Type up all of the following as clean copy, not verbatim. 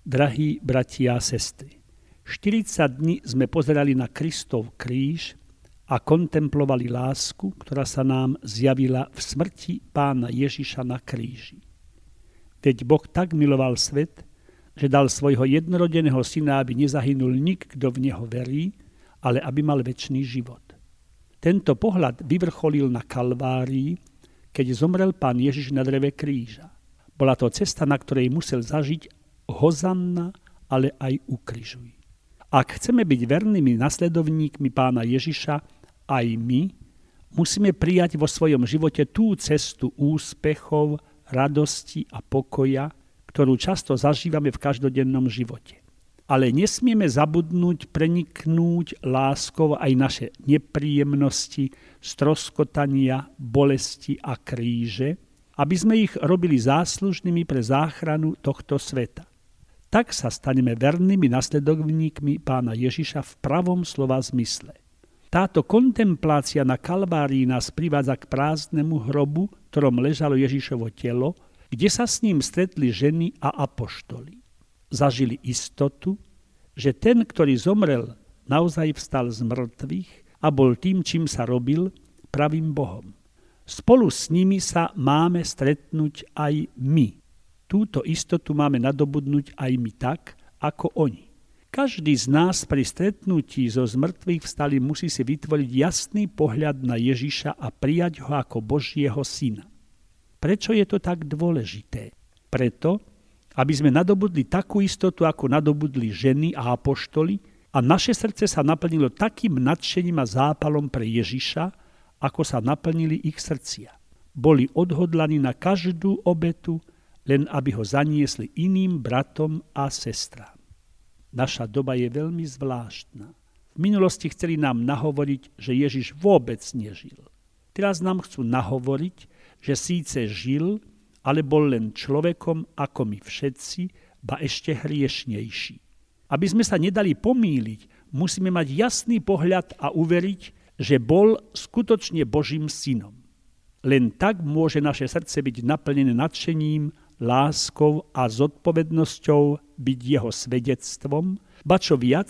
Drahí bratia a sestry, 40 dní sme pozerali na Kristov kríž a kontemplovali lásku, ktorá sa nám zjavila v smrti Pána Ježiša na kríži. Veď Boh tak miloval svet, že dal svojho jednorodeného syna, aby nezahynul nik, kto v neho verí, ale aby mal večný život. Tento pohľad vyvrcholil na Kalvárii, keď zomrel Pán Ježiš na dreve kríža. Bola to cesta, na ktorej musel zažiť Hozanna, ale aj ukrižuj. Ak chceme byť vernými nasledovníkmi Pána Ježiša, aj my musíme prijať vo svojom živote tú cestu úspechov, radosti a pokoja, ktorú často zažívame v každodennom živote. Ale nesmieme zabudnúť preniknúť láskou aj naše nepríjemnosti, stroskotania, bolesti a kríže, aby sme ich robili záslužnými pre záchranu tohto sveta. Tak sa staneme vernými nasledovníkmi Pána Ježiša v pravom slova zmysle. Táto kontemplácia na Kalvárii nás privádza k prázdnemu hrobu, v ktorom ležalo Ježišovo telo, kde sa s ním stretli ženy a apoštoli. Zažili istotu, že ten, ktorý zomrel, naozaj vstal z mŕtvych a bol tým, čím sa robil, pravým Bohom. Spolu s nimi sa máme stretnúť aj my. Túto istotu máme nadobudnúť aj my tak, ako oni. Každý z nás pri stretnutí so zmrtvých vstalým musí si vytvoriť jasný pohľad na Ježiša a prijať ho ako Božieho syna. Prečo je to tak dôležité? Preto, aby sme nadobudli takú istotu, ako nadobudli ženy a apoštoli a naše srdce sa naplnilo takým nadšením a zápalom pre Ježiša, ako sa naplnili ich srdcia. Boli odhodlaní na každú obetu, len aby ho zaniesli iným bratom a sestrám. Naša doba je veľmi zvláštna. V minulosti chceli nám nahovoriť, že Ježiš vôbec nežil. Teraz nám chcú nahovoriť, že síce žil, ale bol len človekom ako my všetci, ba ešte hriešnejší. Aby sme sa nedali pomýliť, musíme mať jasný pohľad a uveriť, že bol skutočne Božím synom. Len tak môže naše srdce byť naplnené nadšením, láskou a zodpovednosťou byť jeho svedectvom, ba čo viac,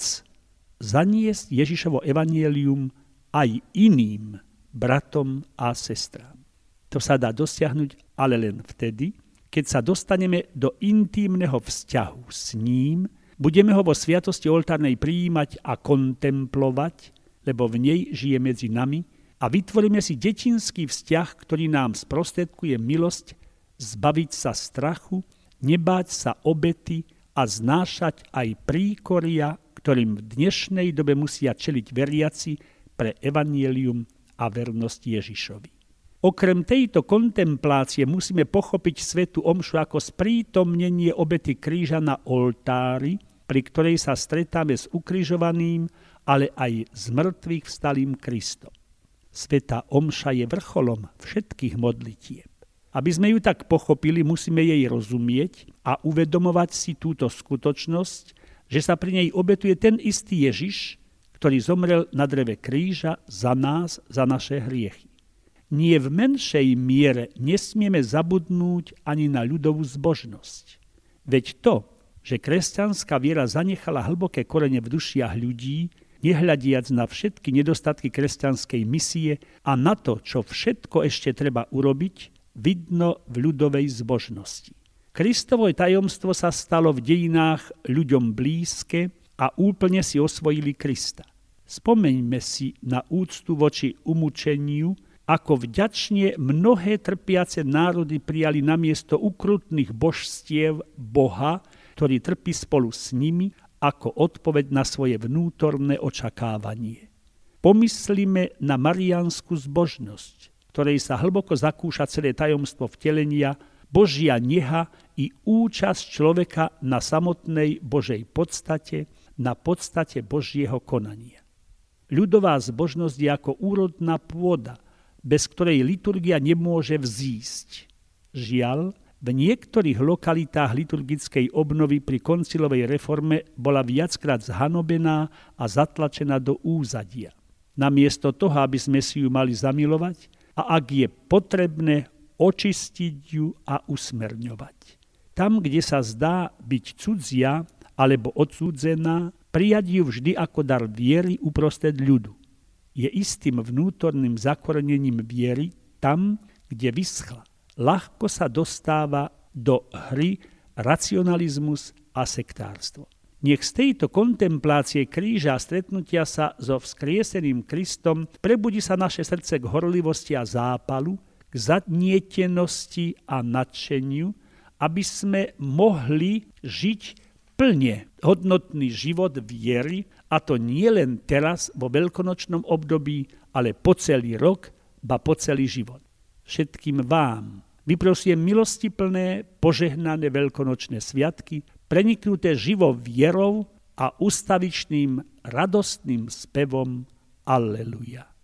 zaniesť Ježišovo evanjelium aj iným bratom a sestrám. To sa dá dosiahnuť ale len vtedy, keď sa dostaneme do intímneho vzťahu s ním, budeme ho vo sviatosti oltárnej prijímať a kontemplovať, lebo v nej žije medzi nami a vytvoríme si detinský vzťah, ktorý nám sprostredkuje milosť, zbaviť sa strachu, nebáť sa obety a znášať aj príkoria, ktorým v dnešnej dobe musia čeliť veriaci pre evanjelium a vernosť Ježišovi. Okrem tejto kontemplácie musíme pochopiť svätú omšu ako sprítomnenie obety kríža na oltári, pri ktorej sa stretáme s ukrižovaným, ale aj s mŕtvych vstalým Kristom. Svätá omša je vrcholom všetkých modlitieb. Aby sme ju tak pochopili, musíme jej rozumieť a uvedomovať si túto skutočnosť, že sa pri nej obetuje ten istý Ježiš, ktorý zomrel na dreve kríža za nás, za naše hriechy. Nie v menšej miere nesmieme zabudnúť ani na ľudovú zbožnosť. Veď to, že kresťanská viera zanechala hlboké korene v dušiach ľudí, nehľadiac na všetky nedostatky kresťanskej misie a na to, čo všetko ešte treba urobiť, vidno v ľudovej zbožnosti. Kristovo tajomstvo sa stalo v dejinách ľuďom blízke a úplne si osvojili Krista. Spomeňme si na úctu voči umučeniu, ako vďačne mnohé trpiace národy prijali namiesto ukrutných božstiev Boha, ktorý trpí spolu s nimi, ako odpoveď na svoje vnútorné očakávanie. Pomyslíme na mariánsku zbožnosť, ktorej sa hlboko zakúša celé tajomstvo vtelenia, Božia neha i účasť človeka na samotnej Božej podstate, na podstate Božieho konania. Ľudová zbožnosť je ako úrodná pôda, bez ktorej liturgia nemôže vzísť. Žiaľ, v niektorých lokalitách liturgickej obnovy pri koncilovej reforme bola viackrát zhanobená a zatlačená do úzadia. Namiesto toho, aby sme si ju mali zamilovať, a ak je potrebné, očistiť ju a usmerňovať. Tam, kde sa zdá byť cudzia alebo odsúdzená, prijať ju vždy ako dar viery uprostred ľudu. Je istým vnútorným zakorenením viery tam, kde vyschla. Ľahko sa dostáva do hry racionalizmus a sektárstvo. Nech z tejto kontemplácie kríža a stretnutia sa so vzkrieseným Kristom prebudí sa naše srdce k horlivosti a zápalu, k zanietenosti a nadšeniu, aby sme mohli žiť plne hodnotný život viery, a to nie len teraz vo veľkonočnom období, ale po celý rok, ba po celý život. Všetkým vám vyprosím milostiplné, požehnané veľkonočné sviatky, preniknuté živou vierou a ustavičným radostným spevom Alleluja.